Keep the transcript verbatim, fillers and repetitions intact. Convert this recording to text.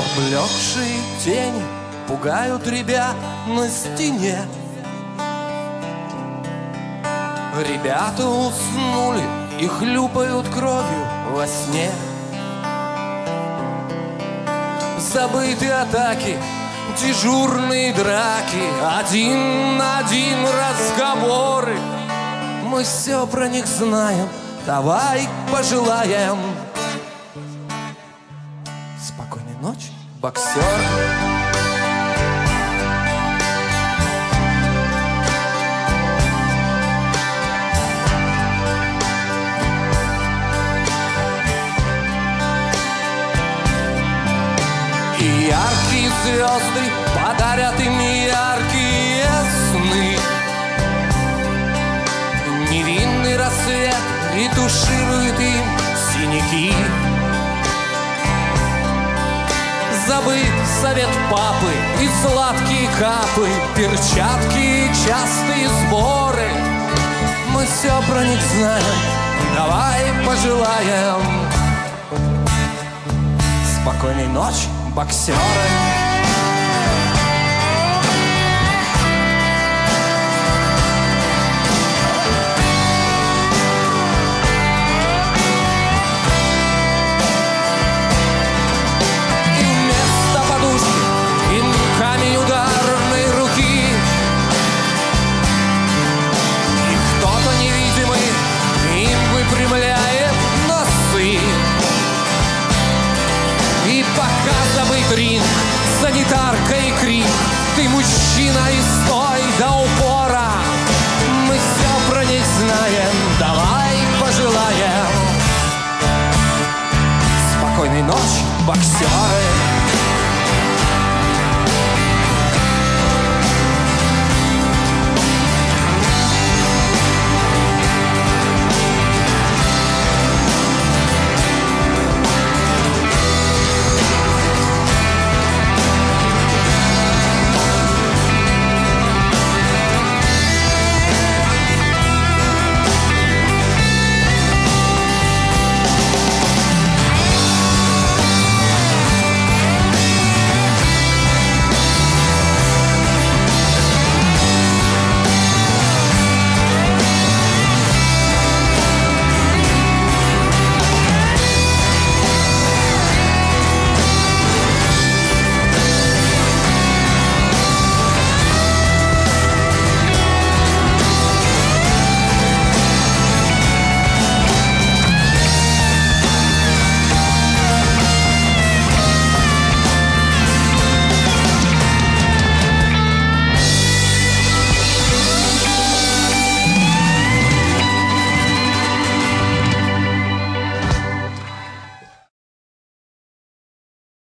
Поблекшие тени пугают ребят на стене. Ребята уснули и хлюпают кровью во сне. Забыты атаки, дежурные драки, один на один разговоры. Мы все про них знаем, давай пожелаем спокойной ночи, боксер. И яркие звезды подарят им яркие сны. Невинный рассвет ретуширует им синяки. Забыт совет папы и сладкие капы, перчатки и частые сборы. Мы все про них знаем, давай пожелаем спокойной ночи, боксеры. И вместо подушки им камень ударной руки. И кто-то невидимый им выпрямляет носы. И пока забыт ринг, санитарка и крик, ты мужчина и стой до упора. Мы все про них знаем, давай пожелаем спокойной ночи, боксеры.